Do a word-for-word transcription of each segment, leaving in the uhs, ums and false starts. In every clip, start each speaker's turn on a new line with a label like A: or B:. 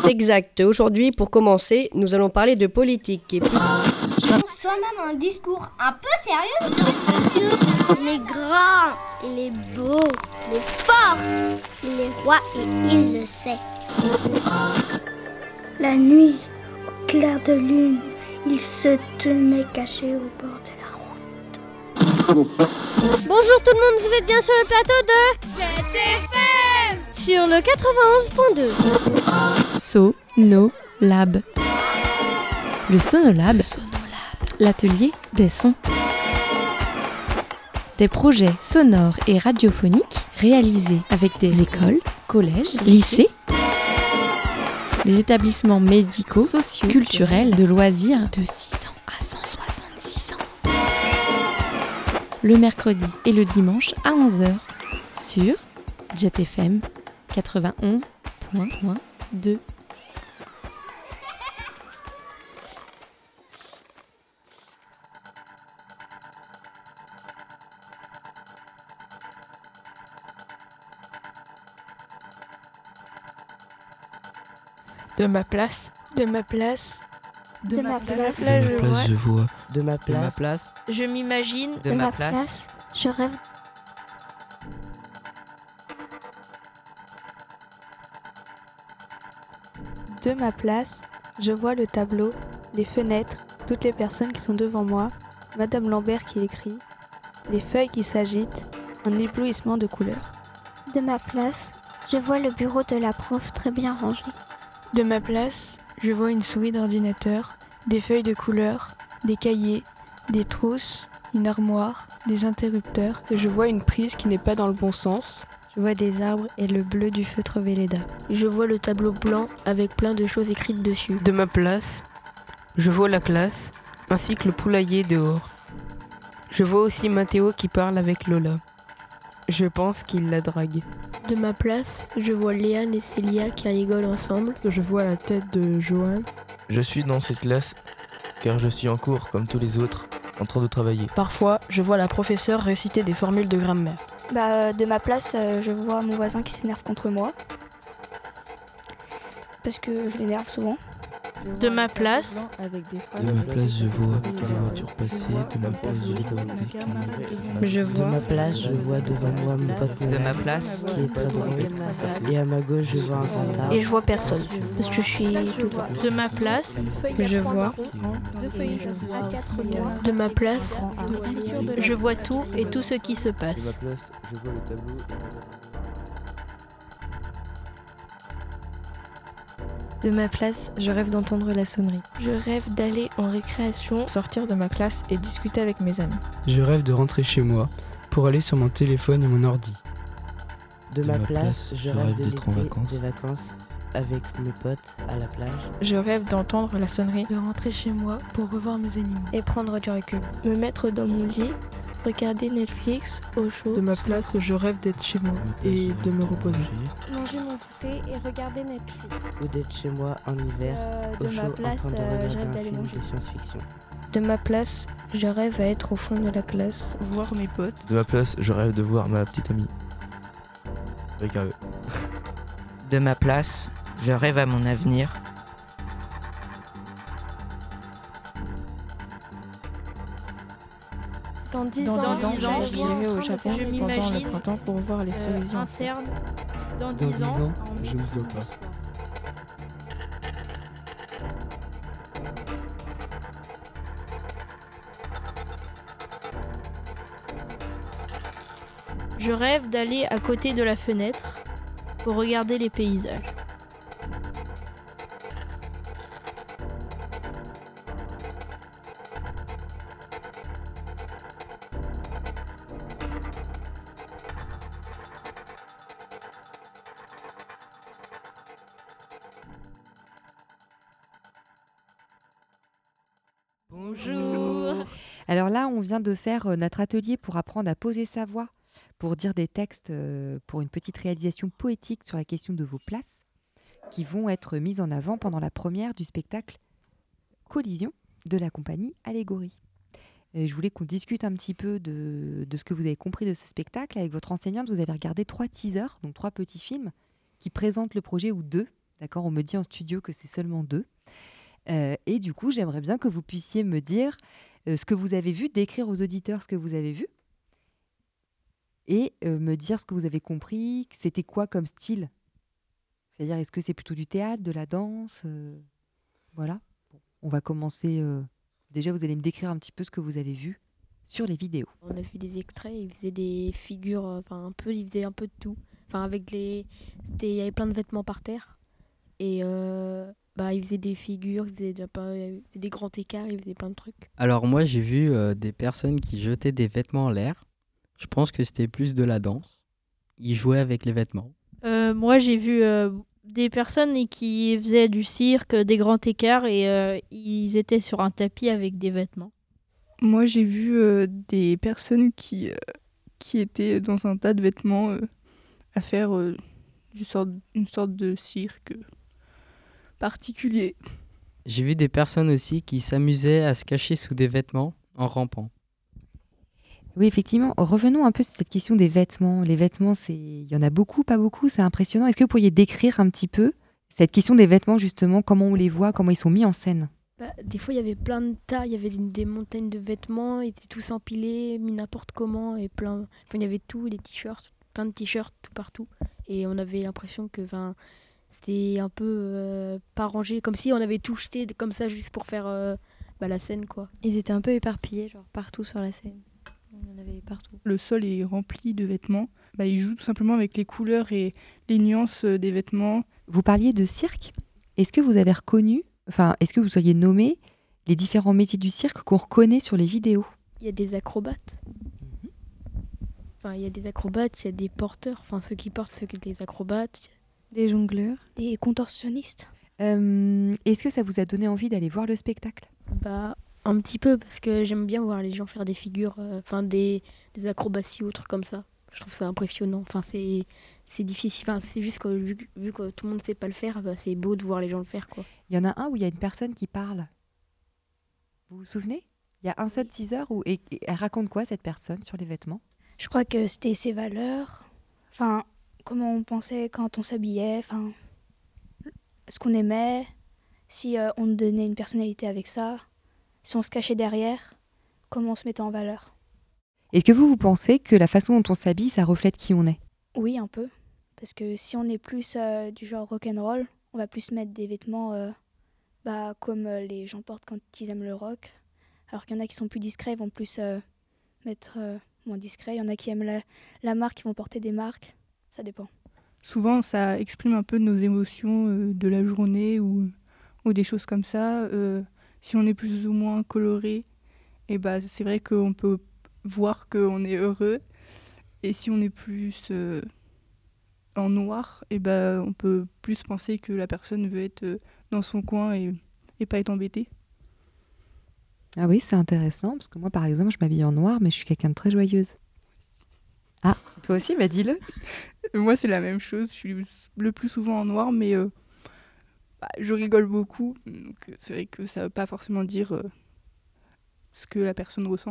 A: C'est exact. Aujourd'hui, pour commencer, nous allons parler de politique. Et puis...
B: Soit même un discours un peu sérieux. Il est grand, il est beau, il est fort, il est roi et il le sait.
C: La nuit, au clair de lune, il se tenait caché au bord de la route.
D: Bonjour tout le monde, vous êtes bien sur le plateau de Jet F M sur le quatre-vingt-onze point deux.
E: Sonolab. Le Sonolab, l'atelier des sons. Des projets sonores et radiophoniques réalisés avec des écoles, collèges, lycées, des établissements médicaux, sociaux, culturels, de loisirs de six ans à cent soixante-six ans. Le mercredi et le dimanche à onze heures sur Jet F M quatre-vingt-onze point deux.
F: De ma place, de ma place,
G: de, de ma place,
F: Là,
G: de ma place, je vois.
H: De ma place,
I: de ma place,
F: je m'imagine.
G: De, de ma, ma place, place, je rêve.
J: De ma place, je vois le tableau, les fenêtres, toutes les personnes qui sont devant moi, Madame Lambert qui écrit, les feuilles qui s'agitent, un éblouissement de couleurs.
G: De ma place, je vois le bureau de la prof très bien rangé.
F: De ma place, je vois une souris d'ordinateur, des feuilles de couleur, des cahiers, des trousses, une armoire, des interrupteurs.
K: Je vois une prise qui n'est pas dans le bon sens.
L: Je vois des arbres et le bleu du feutre Velleda.
M: Je vois le tableau blanc avec plein de choses écrites dessus.
N: De ma place, je vois la classe, ainsi que le poulailler dehors. Je vois aussi Mathéo qui parle avec Lola. Je pense qu'il la drague.
M: De ma place, je vois Léane et Célia qui rigolent ensemble.
O: Je vois la tête de Johan.
P: Je suis dans cette classe car je suis en cours comme tous les autres, en train de travailler.
Q: Parfois, je vois la professeure réciter des formules de grammaire.
R: Bah, de ma place, euh, je vois mon voisin qui s'énerve contre moi. Parce que je l'énerve souvent.
F: De ma place,
G: de ma place, je vois les voitures passer. De ma place, je vois des caméras.
H: Je vois. De ma place, je vois devant moi mon pote
I: de ma place
H: qui est très drôle. Et à ma gauche, je vois un centard.
R: Et je vois personne parce que je suis tout droit.
F: De ma place,
J: je vois.
F: De ma place, je vois tout et tout ce qui se passe.
P: De ma place, je vois le tableau.
L: De ma place, je rêve d'entendre la sonnerie.
F: Je rêve d'aller en récréation,
J: sortir de ma classe et discuter avec mes amis.
G: Je rêve de rentrer chez moi pour aller sur mon téléphone et mon ordi.
H: De, de ma, ma place, place, je rêve, rêve de d'être en vacances. Des vacances avec mes potes à la plage.
J: Je rêve d'entendre la sonnerie,
F: de rentrer chez moi pour revoir mes animaux
M: et prendre du recul. Me mettre dans mon lit, regarder Netflix au chaud.
O: De ma place, je rêve d'être chez moi et de me reposer.
B: Manger mon goûter et regarder Netflix.
H: Ou d'être chez moi en hiver,
M: euh,
H: au
M: de
H: chaud,
M: ma place,
H: en train de
M: euh,
H: regarder
M: je rêve
H: un
M: d'aller
H: film
M: manger.
H: de science-fiction.
L: De ma place, je rêve à être au fond de la classe,
J: voir mes potes.
P: De ma place, je rêve de voir ma petite amie. Regarde.
I: De ma place, je rêve à mon avenir.
B: Dans dix
J: ans,
B: ans,
J: ans j'irai au Japon
F: je
J: pendant le
F: m'imagine
J: printemps pour voir les cerisiers
F: euh, interne. Dans
G: dix
F: dix ans,
G: ans, je ne vois pas.
F: je rêve d'aller à côté de la fenêtre pour regarder les paysages.
S: Bonjour. Alors là, on vient de faire euh, notre atelier pour apprendre à poser sa voix, pour dire des textes, euh, pour une petite réalisation poétique sur la question de vos places, qui vont être mises en avant pendant la première du spectacle Collision de la compagnie Allégorie. Et je voulais qu'on discute un petit peu de, de ce que vous avez compris de ce spectacle. Avec votre enseignante, vous avez regardé trois teasers, donc trois petits films, qui présentent le projet, ou deux, D'accord, on me dit en studio que c'est seulement deux. Euh, et du coup, j'aimerais bien que vous puissiez me dire euh, ce que vous avez vu, décrire aux auditeurs ce que vous avez vu et euh, me dire ce que vous avez compris, c'était quoi comme style. C'est-à-dire, est-ce que c'est plutôt du théâtre, de la danse euh, Voilà. Bon, on va commencer. Euh... Déjà, vous allez me décrire un petit peu ce que vous avez vu sur les vidéos.
L: On a vu des extraits, ils faisaient des figures, enfin un peu, ils faisaient un peu de tout. Enfin, avec les. Il y avait plein de vêtements par terre. Et euh, bah, ils faisaient des figures, ils faisaient, de, ils faisaient des grands écarts, ils faisaient plein de trucs.
T: Alors, moi, j'ai vu euh, des personnes qui jetaient des vêtements en l'air. Je pense que c'était plus de la danse. Ils jouaient avec les vêtements.
U: Euh, moi, j'ai vu euh, des personnes qui faisaient du cirque, des grands écarts, et euh, ils étaient sur un tapis avec des vêtements.
O: Moi, j'ai vu euh, des personnes qui, euh, qui étaient dans un tas de vêtements euh, à faire euh, une, sorte, une sorte de cirque euh, particulier.
T: J'ai vu des personnes aussi qui s'amusaient à se cacher sous des vêtements en rampant.
S: Oui, effectivement. Revenons un peu sur cette question des vêtements. Les vêtements, c'est... il y en a beaucoup, pas beaucoup, c'est impressionnant. Est-ce que vous pourriez décrire un petit peu cette question des vêtements, justement, comment on les voit, comment ils sont mis en scène ?
L: Bah, des fois, il y avait plein de tas, il y avait des, des montagnes de vêtements, ils étaient tous empilés, mis n'importe comment, et plein... Enfin, il y avait tout, des t-shirts, plein de t-shirts tout partout. Et on avait l'impression que enfin, c'était un peu euh, pas rangé, comme si on avait tout jeté comme ça juste pour faire euh, bah, la scène, quoi.
V: Ils étaient un peu éparpillés, genre partout sur la scène. Il y en avait partout.
O: Le sol est rempli de vêtements. Bah, ils jouent tout simplement avec les couleurs et les nuances des vêtements.
S: Vous parliez de cirque. Est-ce que vous avez reconnu, enfin, est-ce que vous sauriez nommer les différents métiers du cirque qu'on reconnaît sur les vidéos ?
L: Il y a des acrobates. Mm-hmm. Enfin, il y a des acrobates, il y a des porteurs. Enfin, ceux qui portent, ceux qui les acrobates.
V: Des jongleurs.
R: Des contorsionnistes.
S: Euh, est-ce que ça vous a donné envie d'aller voir le spectacle ?
L: Bah... Un petit peu, parce que j'aime bien voir les gens faire des figures, enfin euh, des, des acrobaties ou trucs comme ça. Je trouve ça impressionnant. Enfin, c'est, c'est difficile. Enfin, c'est juste que vu, vu que tout le monde ne sait pas le faire, bah, c'est beau de voir les gens le faire, quoi.
S: Il y en a un où il y a une personne qui parle. Vous vous souvenez ? Il y a un seul teaser où et, et elle raconte quoi, cette personne, sur les vêtements ?
R: Je crois que c'était ses valeurs. Enfin, comment on pensait quand on s'habillait. Enfin, ce qu'on aimait. Si euh, on donnait une personnalité avec ça. Si on se cachait derrière, comment on se mettait en valeur.
S: Est-ce que vous, vous pensez que la façon dont on s'habille, ça reflète qui on est ?
R: Oui, un peu. Parce que si on est plus euh, du genre rock'n'roll, on va plus mettre des vêtements euh, bah, comme euh, les gens portent quand ils aiment le rock. Alors qu'il y en a qui sont plus discrets, ils vont plus euh, mettre euh, moins discret. Il y en a qui aiment la, la marque, ils vont porter des marques. Ça dépend.
O: Souvent, ça exprime un peu nos émotions euh, de la journée ou, ou des choses comme ça. Euh, Si on est plus ou moins coloré, eh ben, c'est vrai qu'on peut voir qu'on est heureux. Et si on est plus euh, en noir, eh ben, on peut plus penser que la personne veut être euh, dans son coin et, et pas être embêtée.
S: Ah oui, c'est intéressant, parce que moi, par exemple, je m'habille en noir, mais je suis quelqu'un de très joyeuse. Ah, toi aussi, bah dis-le.
O: Moi, c'est la même chose. Je suis le plus souvent en noir, mais... Euh, Bah, je rigole beaucoup, donc c'est vrai que ça ne veut pas forcément dire euh, ce que la personne ressent.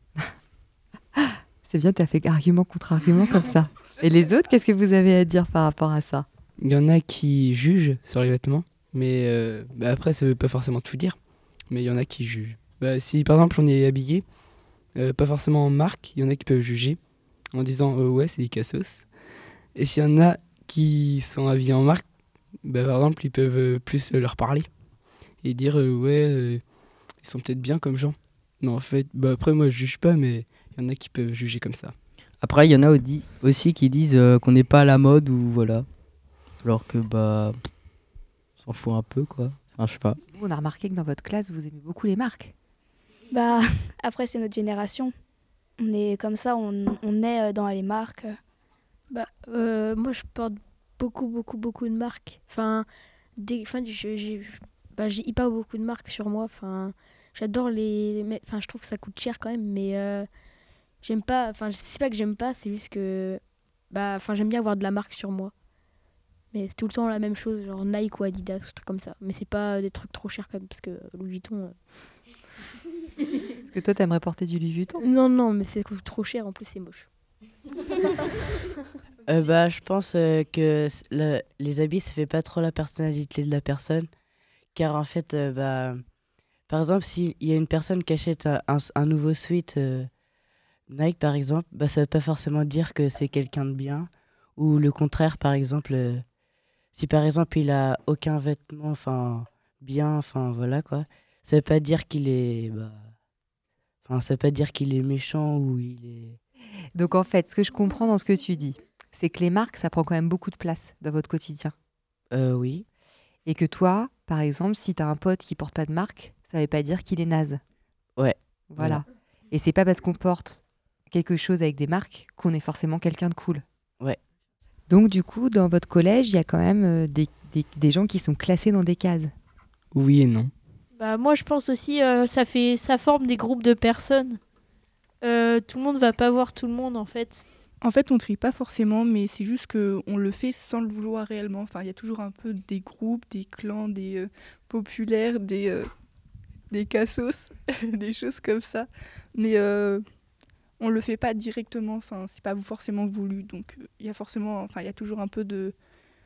S: C'est bien, tu as fait argument contre argument comme ça. Et les autres, qu'est-ce que vous avez à dire par rapport à ça ?
W: Il y en a qui jugent sur les vêtements, mais euh, bah après, ça ne veut pas forcément tout dire, mais il y en a qui jugent. Bah, si par exemple on est habillé, euh, pas forcément en marque, il y en a qui peuvent juger en disant euh, ouais, c'est des cassos. Et s'il y en a qui sont habillés en marque, bah, par exemple, ils peuvent euh, plus euh, leur parler et dire euh, ouais, euh, ils sont peut-être bien comme gens. Mais en fait, bah, après, moi je juge pas, mais il y en a qui peuvent juger comme ça.
T: Après, il y en a aussi qui disent euh, qu'on n'est pas à la mode ou voilà. Alors que, bah, on s'en fout un peu, quoi. Enfin, je sais pas.
S: On a remarqué que dans votre classe, vous aimez beaucoup les marques.
R: Bah, après, c'est notre génération. On est comme ça, on, on est dans les marques.
L: Bah, euh, moi, je porte beaucoup, beaucoup, beaucoup de marques. Enfin, des, enfin j'ai, j'ai, bah, j'ai pas beaucoup de marques sur moi. Enfin, j'adore les... Mais, enfin, je trouve que ça coûte cher quand même, mais euh, j'aime pas... Enfin, c'est pas que j'aime pas, c'est juste que... Bah, enfin, j'aime bien avoir de la marque sur moi. Mais c'est tout le temps la même chose, genre Nike ou Adidas, ou trucs comme ça. Mais c'est pas des trucs trop chers quand même, parce que Louis Vuitton... Euh...
S: Parce que toi, t'aimerais porter du Louis Vuitton ?
L: Non, non, mais c'est trop cher, en plus c'est moche.
H: Euh, bah, je pense euh, que c- le- les habits, ça fait pas trop la personnalité de la personne. Car en fait, euh, bah, par exemple, s'il y a une personne qui achète un, un, un nouveau sweat euh, Nike, par exemple, bah, ça veut pas forcément dire que c'est quelqu'un de bien. Ou le contraire, par exemple, euh, si par exemple il a aucun vêtement, enfin, bien, enfin, voilà quoi, ça veut pas dire qu'il est. Bah, enfin, ça veut pas dire qu'il est méchant ou il est.
S: Donc en fait, ce que je comprends dans ce que tu dis, c'est que les marques, ça prend quand même beaucoup de place dans votre quotidien.
H: Euh, oui.
S: Et que toi, par exemple, si t'as un pote qui porte pas de marque, ça veut pas dire qu'il est naze.
H: Ouais.
S: Voilà. Et c'est pas parce qu'on porte quelque chose avec des marques qu'on est forcément quelqu'un de cool.
H: Ouais.
S: Donc du coup, dans votre collège, il y a quand même euh, des, des, des gens qui sont classés dans des cases.
W: Oui et non.
U: Bah, moi, je pense aussi euh, ça fait ça forme des groupes de personnes. Euh, tout le monde va pas voir tout le monde en fait.
O: En fait, on trie pas forcément, mais c'est juste qu'on le fait sans le vouloir réellement. Enfin, il y a toujours un peu des groupes, des clans, des euh, populaires, des, euh, des cassos, des choses comme ça. Mais euh, on le fait pas directement, enfin, c'est pas forcément voulu. Donc, il y a forcément, enfin, il y a toujours un peu de,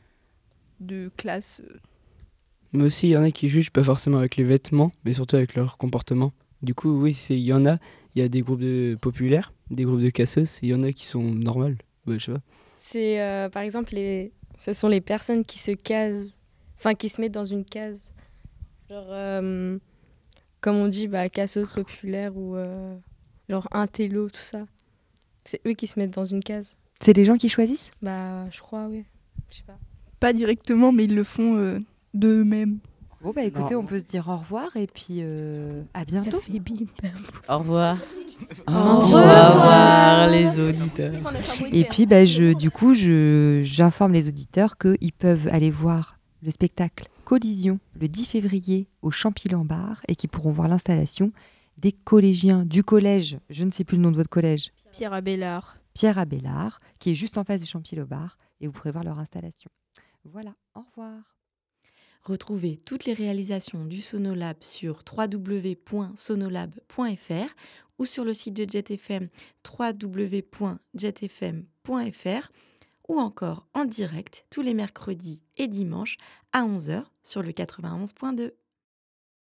O: de classe. euh.
W: Mais aussi, il y en a qui jugent pas forcément avec les vêtements, mais surtout avec leur comportement. Du coup, oui, c'est- il y en a, il y a des groupes de populaires, des groupes de cassos, et il y en a qui sont normales. Ouais, je sais pas.
A: C'est euh, par exemple, les... ce sont les personnes qui se casent, enfin qui se mettent dans une case. Genre, euh, comme on dit, bah, cassos populaire ou euh, genre intello, tout ça. C'est eux qui se mettent dans une case.
S: C'est des gens qui choisissent ?
A: Bah, je crois, oui. Je sais pas.
O: Pas directement, mais ils le font euh, d'eux-mêmes.
S: Bon bah écoutez,
H: Non.
S: on peut se dire au revoir et puis euh, à bientôt.
U: Ça fait bim bam.
H: Au revoir.
S: Au
H: revoir, les auditeurs.
S: Et puis bah, je, du coup, je, j'informe les auditeurs qu'ils peuvent aller voir le spectacle Collision le dix février au Champy-Lambard et qu'ils pourront voir l'installation des collégiens du collège, je ne sais plus le nom de votre collège,
U: Pierre Abélard.
S: Pierre Abélard, qui est juste en face du Champy-Lambard et vous pourrez voir leur installation. Voilà, au revoir.
E: Retrouvez toutes les réalisations du Sonolab sur w w w point sonolab point f r ou sur le site de Jet F M w w w point jet f m point f r ou encore en direct tous les mercredis et dimanches à onze heures sur le quatre-vingt-onze point deux.